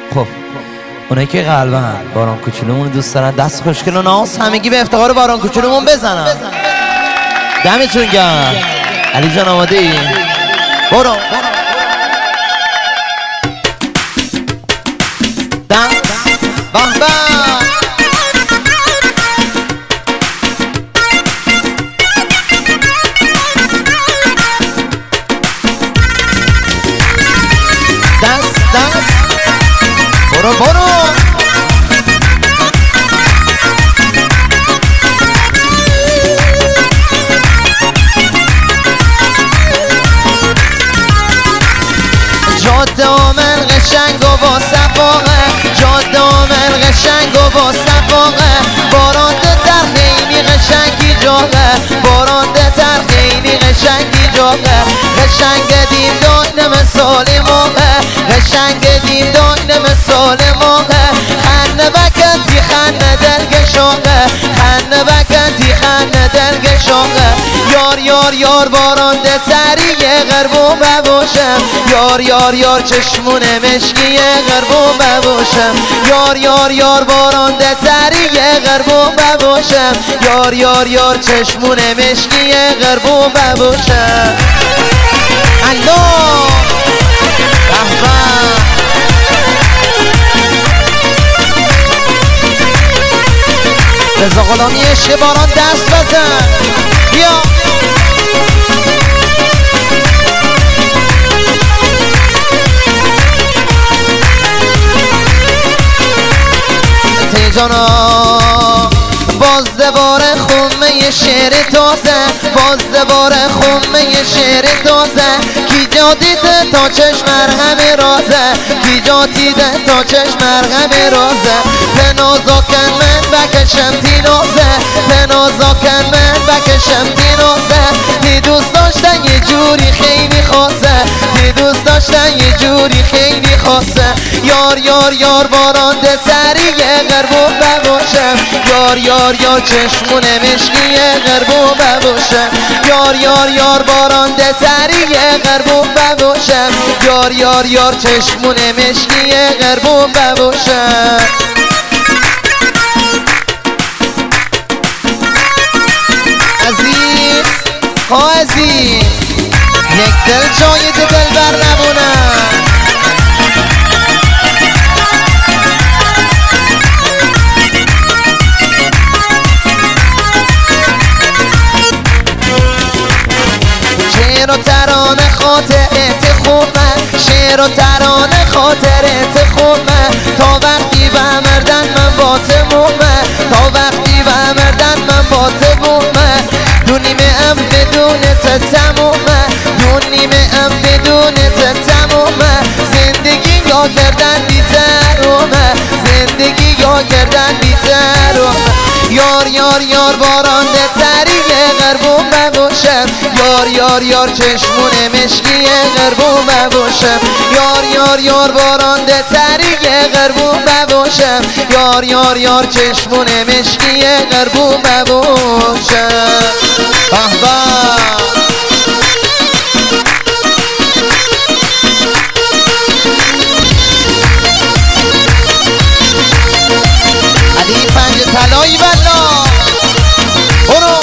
خب اونایی که قلبن باران کوچولومون دوست دارن دست خوشگل و ناز همگی به افتخار باران کوچولومون بزنن. دمتون گرم. علی جان آماده ای؟ برو دم به به دست برو جاده آمن قشنگ و با صفاقه، جاده آمن قشنگ و با صفاقه، بارانده تر خیلی قشنگی جاقه، بارانده تر خیلی قشنگی جاقه، قشنگ دیم دانه مثال موقع، قشنگ دیم دانه مثال موقع، خنده بکتی خنده دلگشاقه، خنده بکتی خنده دلگشاقه، یار یار یار بارانده تریه غربون بباشم، یار یار یار چشمون مشکی غربون بباشم، یار یار یار بارانده تریه غربون بباشم، یار یار یار چشمون مشکی غربون بباشم. الله رحمت رضا غلامی عشق باران دست بزن بیا تیجانا باز دوباره خمه شعر تازه، باز دوباره خمه شعر تازه، کی جا دیده تا چشم همه رازه، کی جا دیده تا چشم همه رازه، تنازا کن من بکشم تینازه، تنازا کن من بکشم تینازه، تی دوست داشتن یه جوری خیلی خاصه، تی دوست داشتن یه جوری خیلی خاصه، یار یار یار بارانده تریه غربون بباشم، یار یار یار چشمون مشکی غربون بباشم، یار یار یار بارانده تریه غربون بباشم، یار یار یار چشمون مشکی غربون بباشم. عزیز ها عزیز یک دل جای دو دل بر نبونم، شعر و ترانه خاطرت خوبه، شعر و ترانه خاطرت خوبه، تا وقتی به مردن من با تمومه، تا وقتی به مردن من با تمومه، دو نیمه ام بدون تمومه، دو نیمه ام بدون تمومه، زندگی یا کردن بی ترومه، زندگی یا کردن بی ترومه، یار یار یار بارانده تریه غربون بباشم، یار یار یار چشمون مشکی غربون بباشم، یار یار یار بارانده تریه غربون بباشم، یار یار یار چشمون مشکی غربون بباشم. به به علی پنج طلایی بلا برو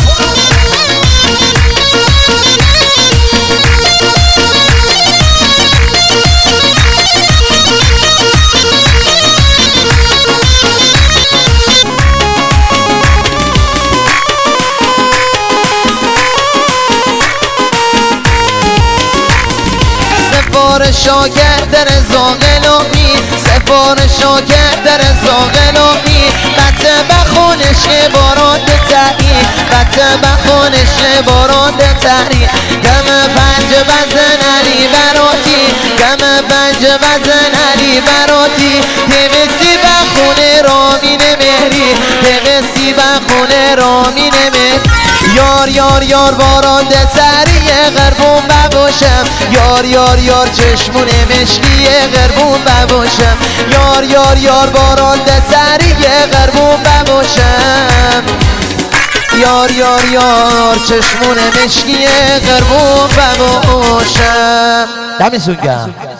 سفارشا کرده رضا غلامی، سفارشا کرده رضا غلامی، بطه بخونش باران تری، بطه بخونش باران تری، گم پنج بزن علی براتی، گم پنج بزن علی براتی، تقسی بخونه رامین مهری، تقسی بخونه رامین مهری، یار یار یار بارانده تریه غربون بباشم، یار یار یار چشمون مشکی غربون بباشم، یار یار یار بارانده تریه غربون بباشم، یار یار یار چشمون مشکی غربون بباشم. دمتون گرم.